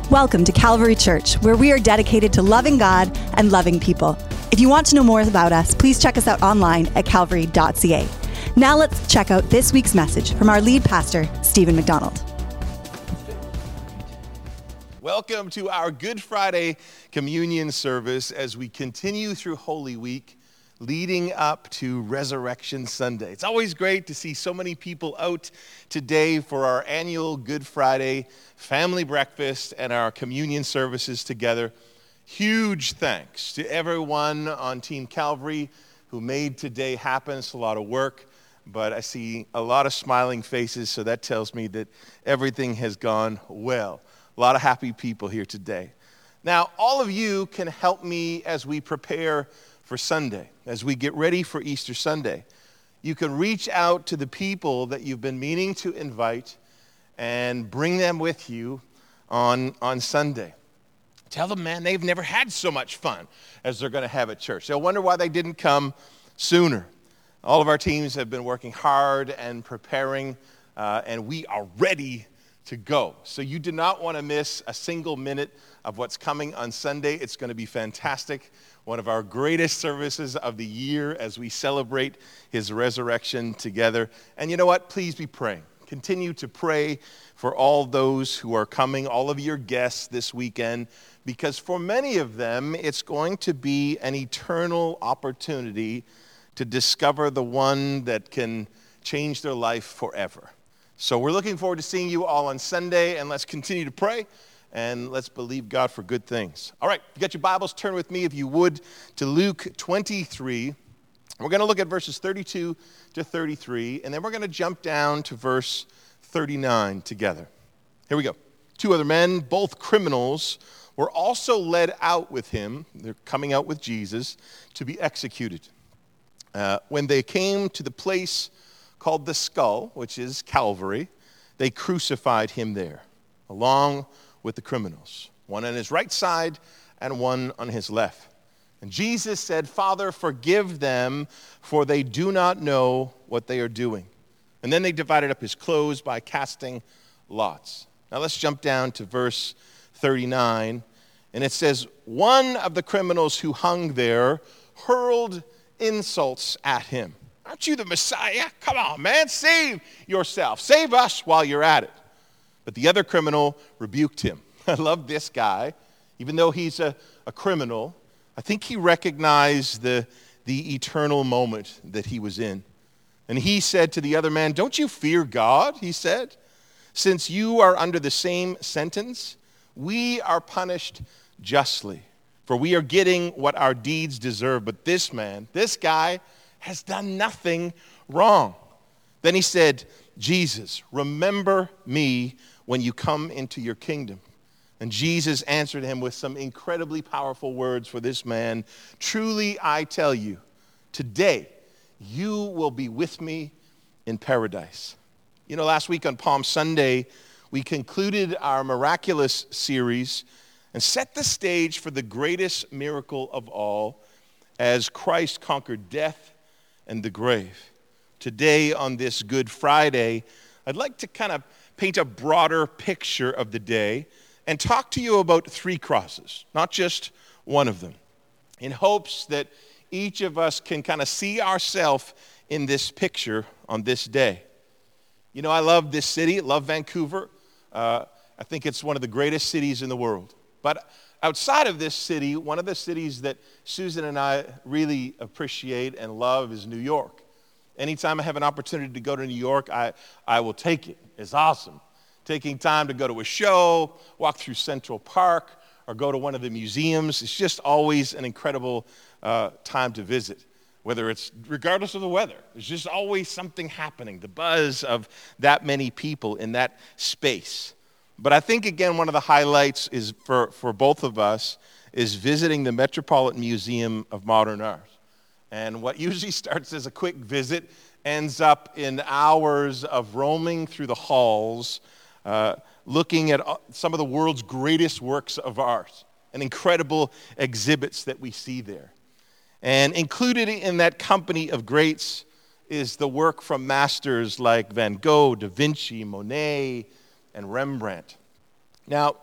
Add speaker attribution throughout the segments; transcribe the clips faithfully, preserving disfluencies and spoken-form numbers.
Speaker 1: Welcome to Calvary Church, where we are dedicated to loving God and loving people. If you want to know more about us, please check us out online at calvary dot c a. Now let's check out this week's message from our lead pastor, Stephen McDonald.
Speaker 2: Welcome to our Good Friday communion service as we continue through Holy Week, leading up to Resurrection Sunday. It's always great to see so many people out today for our annual Good Friday family breakfast and our communion services together. Huge thanks to everyone on Team Calvary who made today happen. It's a lot of work, but I see a lot of smiling faces, so that tells me that everything has gone well. A lot of happy people here today. Now, all of you can help me as we prepare for Sunday, as we get ready for Easter Sunday. You can reach out to the people that you've been meaning to invite and bring them with you on, on Sunday. Tell them, man, they've never had so much fun as they're going to have at church. They'll wonder why they didn't come sooner. All of our teams have been working hard and preparing, uh, and we are ready to go. So you do not want to miss a single minute of what's coming on Sunday. It's going to be fantastic. One of our greatest services of the year as we celebrate his resurrection together. And you know what? Please be praying. Continue to pray for all those who are coming, all of your guests this weekend, because for many of them, it's going to be an eternal opportunity to discover the one that can change their life forever. So we're looking forward to seeing you all on Sunday, and let's continue to pray, and let's believe God for good things. All right, you got your Bibles, turn with me, if you would, to Luke twenty-three. We're going to look at verses thirty-two to thirty-three, and then we're going to jump down to verse thirty-nine together. Here we go. Two other men, both criminals, were also led out with him. They're coming out with Jesus to be executed. Uh, when they came to the place called the Skull, which is Calvary, they crucified him there, along with the criminals, one on his right side and one on his left. And Jesus said, "Father, forgive them, for they do not know what they are doing." And then they divided up his clothes by casting lots. Now let's jump down to verse thirty-nine. And it says, one of the criminals who hung there hurled insults at him. "Aren't you the Messiah? Come on, man, save yourself. Save us while you're at it." But the other criminal rebuked him. I love this guy. Even though he's a, a criminal, I think he recognized the, the eternal moment that he was in. And he said to the other man, "Don't you fear God?" he said. "Since you are under the same sentence, we are punished justly, for we are getting what our deeds deserve. But this man, this guy, has done nothing wrong." Then he said, "Jesus, remember me when you come into your kingdom." And Jesus answered him with some incredibly powerful words for this man. "Truly I tell you, today you will be with me in paradise." You know, last week on Palm Sunday, we concluded our miraculous series and set the stage for the greatest miracle of all as Christ conquered death and the grave. Today, on this Good Friday, I'd like to kind of paint a broader picture of the day and talk to you about three crosses, not just one of them, in hopes that each of us can kind of see ourselves in this picture on this day. You know, I love this city, love Vancouver. Uh, I think it's one of the greatest cities in the world. But outside of this city, one of the cities that Susan and I really appreciate and love is New York. Anytime I have an opportunity to go to New York, I, I will take it. It's awesome. Taking time to go to a show, walk through Central Park, or go to one of the museums. It's just always an incredible uh, time to visit, whether it's regardless of the weather. There's just always something happening, the buzz of that many people in that space. But I think, again, one of the highlights is for, for both of us is visiting the Metropolitan Museum of Modern Art. And what usually starts as a quick visit ends up in hours of roaming through the halls, uh, looking at some of the world's greatest works of art and incredible exhibits that we see there. And included in that company of greats is the work from masters like Van Gogh, Da Vinci, Monet, and Rembrandt. Now,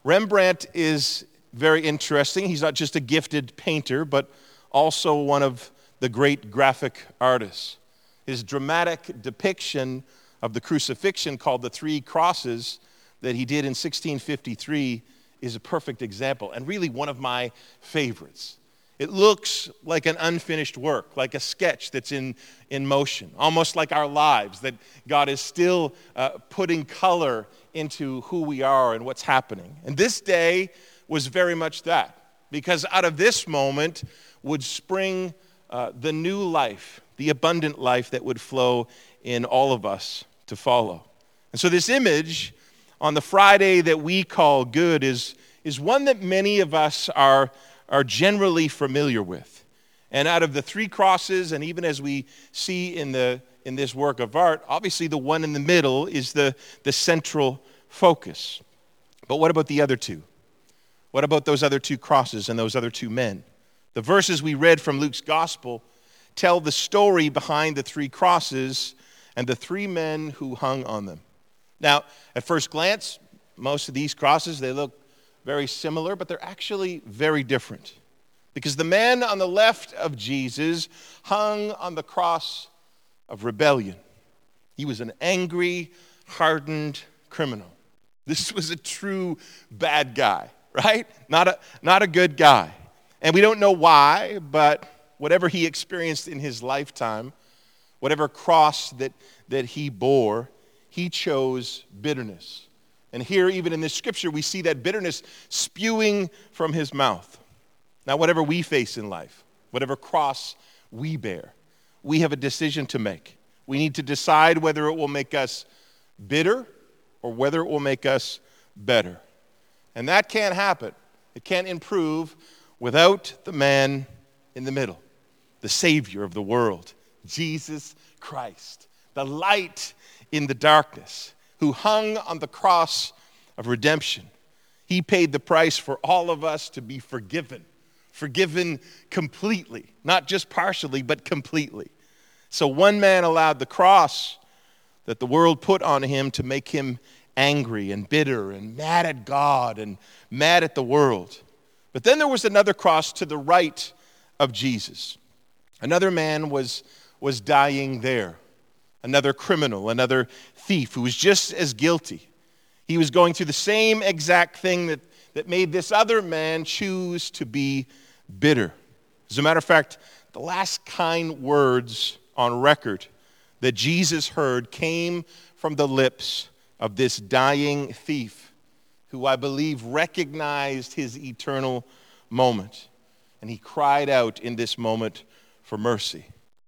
Speaker 2: Rembrandt is very interesting. He's not just a gifted painter, but also one of the great graphic artists. His dramatic depiction of the crucifixion, called The Three Crosses, that he did in sixteen fifty-three, is a perfect example, and really one of my favorites. It looks like an unfinished work, like a sketch that's in, in motion, almost like our lives, that God is still uh, putting color into who we are and what's happening. And this day was very much that, because out of this moment would spring uh, the new life, the abundant life that would flow in all of us to follow. And so this image on the Friday that we call good is, is one that many of us are are generally familiar with. And out of the three crosses, and even as we see in the in this work of art, obviously the one in the middle is the, the central focus. But what about the other two? What about those other two crosses and those other two men? The verses we read from Luke's gospel tell the story behind the three crosses and the three men who hung on them. Now, at first glance, most of these crosses, they look very similar, but they're actually very different. Because the man on the left of Jesus hung on the cross of rebellion. He was an angry, hardened criminal. This was a true bad guy, right? Not a, not a good guy. And we don't know why, but whatever he experienced in his lifetime, whatever cross that, that he bore, he chose bitterness. And here, even in this scripture, we see that bitterness spewing from his mouth. Now, whatever we face in life, whatever cross we bear, we have a decision to make. We need to decide whether it will make us bitter or whether it will make us better. And that can't happen. It can't improve without the man in the middle, the Savior of the world, Jesus Christ, the light in the darkness, who hung on the cross of redemption. He paid the price for all of us to be forgiven, forgiven completely, not just partially, but completely. So one man allowed the cross that the world put on him to make him angry and bitter and mad at God and mad at the world. But then there was another cross to the right of Jesus. Another man was, was dying there. Another criminal, another thief who was just as guilty. He was going through the same exact thing that, that made this other man choose to be bitter. As a matter of fact, the last kind words on record that Jesus heard came from the lips of this dying thief, who I believe recognized his eternal moment. And he cried out in this moment for mercy.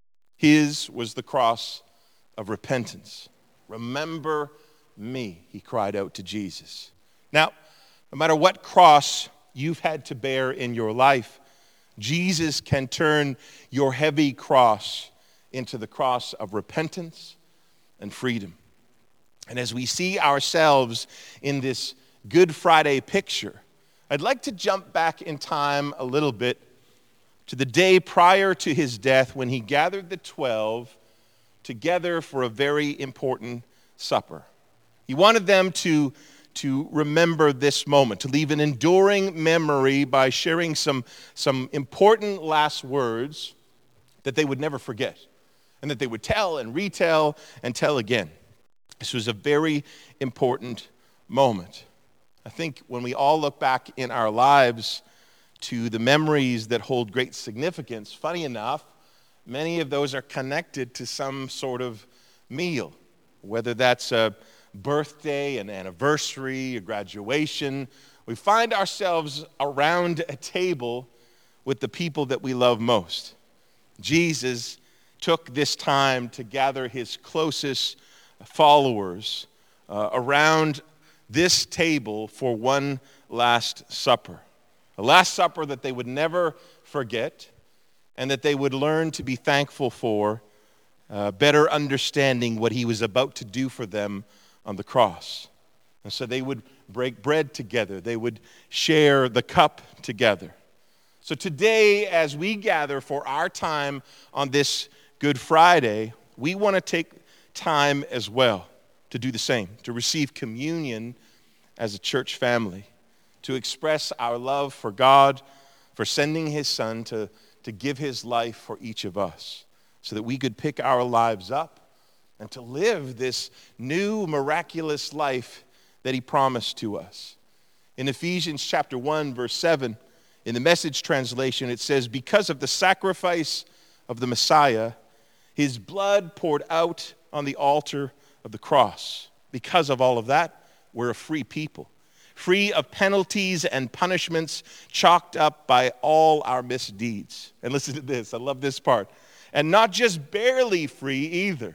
Speaker 2: His was the cross of repentance. Remember me, he cried out to Jesus. Now, no matter what cross you've had to bear in your life, Jesus can turn your heavy cross into the cross of repentance and freedom. And as we see ourselves in this Good Friday picture, I'd like to jump back in time a little bit to the day prior to his death when he gathered the twelve together for a very important supper. He wanted them to, to remember this moment, to leave an enduring memory by sharing some, some important last words that they would never forget, and that they would tell and retell and tell again. This was a very important moment. I think when we all look back in our lives to the memories that hold great significance, funny enough, many of those are connected to some sort of meal, whether that's a birthday, an anniversary, a graduation. We find ourselves around a table with the people that we love most. Jesus took this time to gather his closest followers uh, around this table for one last supper. A last supper that they would never forget, and that they would learn to be thankful for, uh, better understanding what he was about to do for them on the cross. And so they would break bread together. They would share the cup together. So today, as we gather for our time on this Good Friday, we want to take time as well to do the same, to receive communion as a church family, to express our love for God, for sending his son to, to give his life for each of us so that we could pick our lives up and to live this new miraculous life that he promised to us. In Ephesians chapter one, verse seven, in the Message translation, it says, because of the sacrifice of the Messiah, his blood poured out on the altar of the cross. Because of all of that, we're a free people, free of penalties and punishments chalked up by all our misdeeds. And listen to this, I love this part. And not just barely free either,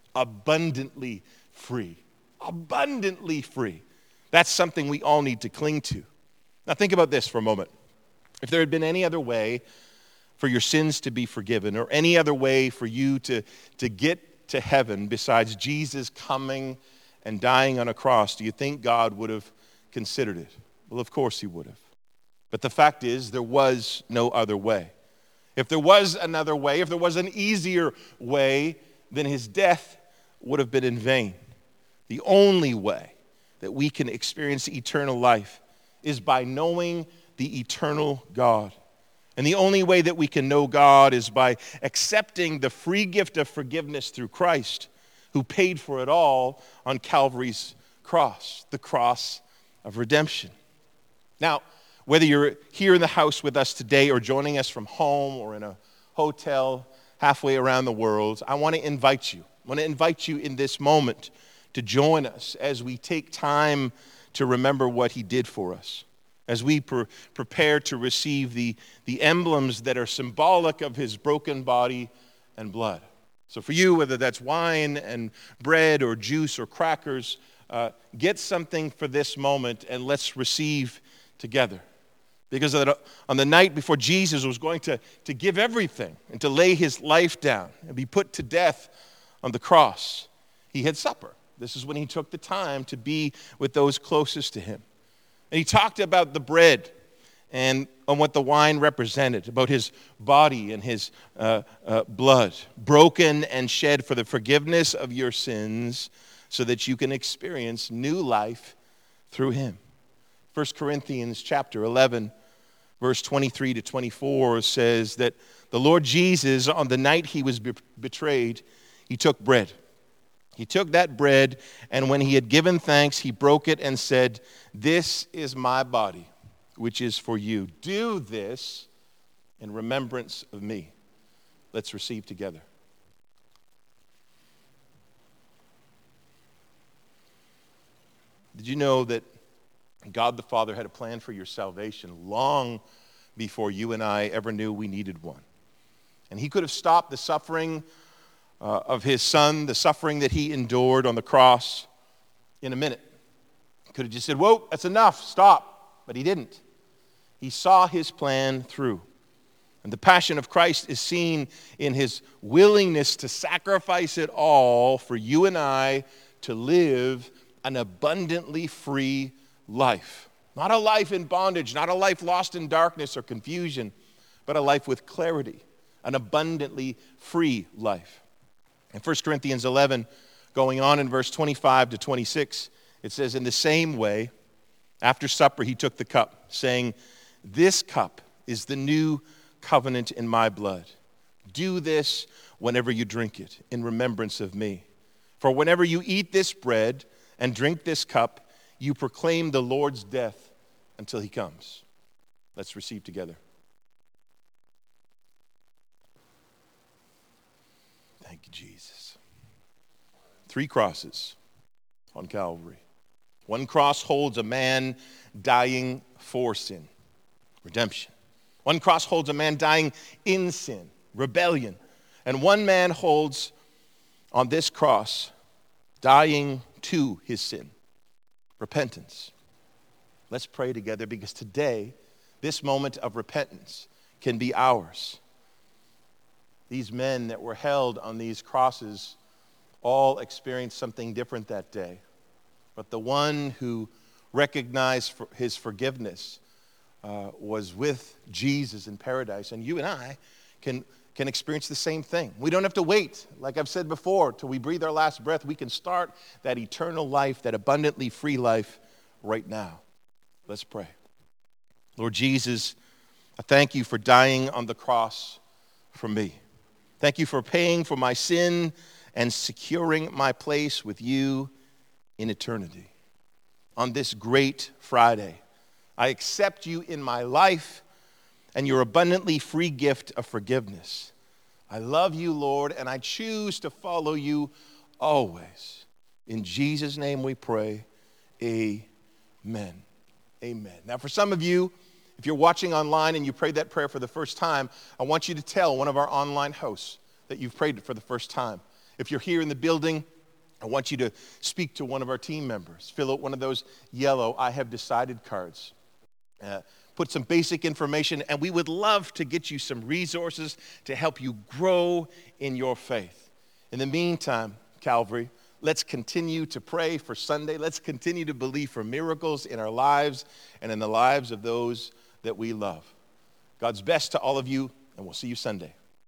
Speaker 2: abundantly free. Abundantly free. That's something we all need to cling to. Now think about this for a moment. If there had been any other way for your sins to be forgiven or any other way for you to, to get to heaven besides Jesus coming and dying on a cross, do you think God would have considered it? Well, of course he would have. But the fact is, there was no other way. If there was another way, if there was an easier way, then his death would have been in vain. The only way that we can experience eternal life is by knowing the eternal God. And the only way that we can know God is by accepting the free gift of forgiveness through Christ, who paid for it all on Calvary's cross, the cross of redemption. Now, whether you're here in the house with us today or joining us from home or in a hotel halfway around the world, I want to invite you. I want to invite you in this moment to join us as we take time to remember what he did for us, as we pre- prepare to receive the, the emblems that are symbolic of his broken body and blood. So for you, whether that's wine and bread or juice or crackers, uh, get something for this moment and let's receive together. Because on the night before Jesus was going to, to give everything and to lay his life down and be put to death on the cross, he had supper. This is when he took the time to be with those closest to him. And he talked about the bread and on what the wine represented, about his body and his uh, uh, blood, broken and shed for the forgiveness of your sins so that you can experience new life through him. First Corinthians chapter eleven, verse twenty-three to twenty-four says that the Lord Jesus, on the night he was be- betrayed, he took bread. He took that bread, and when he had given thanks, he broke it and said, "This is my body, which is for you. Do this in remembrance of me." Let's receive together. Did you know that God the Father had a plan for your salvation long before you and I ever knew we needed one? And he could have stopped the suffering uh, of his son, the suffering that he endured on the cross in a minute. He could have just said, "Whoa, that's enough, stop." But he didn't. He saw his plan through. And the passion of Christ is seen in his willingness to sacrifice it all for you and I to live an abundantly free life. Not a life in bondage, not a life lost in darkness or confusion, but a life with clarity, an abundantly free life. In First Corinthians eleven, going on in verse twenty-five to twenty-six, it says, "In the same way, after supper he took the cup, saying, 'This cup is the new covenant in my blood. Do this whenever you drink it, in remembrance of me. For whenever you eat this bread and drink this cup, you proclaim the Lord's death until he comes.'" Let's receive together. Thank you, Jesus. Three crosses on Calvary. One cross holds a man dying for sin, redemption. One cross holds a man dying in sin, rebellion. And one man holds on this cross dying to his sin, repentance. Let's pray together, because today, this moment of repentance can be ours. These men that were held on these crosses all experienced something different that day. But the one who recognized his forgiveness uh, was with Jesus in paradise. And you and I can, can experience the same thing. We don't have to wait, like I've said before, till we breathe our last breath. We can start that eternal life, that abundantly free life right now. Let's pray. Lord Jesus, I thank you for dying on the cross for me. Thank you for paying for my sin and securing my place with you in eternity. On this great Friday, I accept you in my life and your abundantly free gift of forgiveness. I love you, Lord, and I choose to follow you always. In Jesus' name we pray, amen. Amen. Now, for some of you, if you're watching online and you prayed that prayer for the first time, I want you to tell one of our online hosts that you've prayed it for the first time. If you're here in the building, I want you to speak to one of our team members. Fill out one of those yellow I have decided cards. Uh, put some basic information, and we would love to get you some resources to help you grow in your faith. In the meantime, Calvary, let's continue to pray for Sunday. Let's continue to believe for miracles in our lives and in the lives of those that we love. God's best to all of you, and we'll see you Sunday.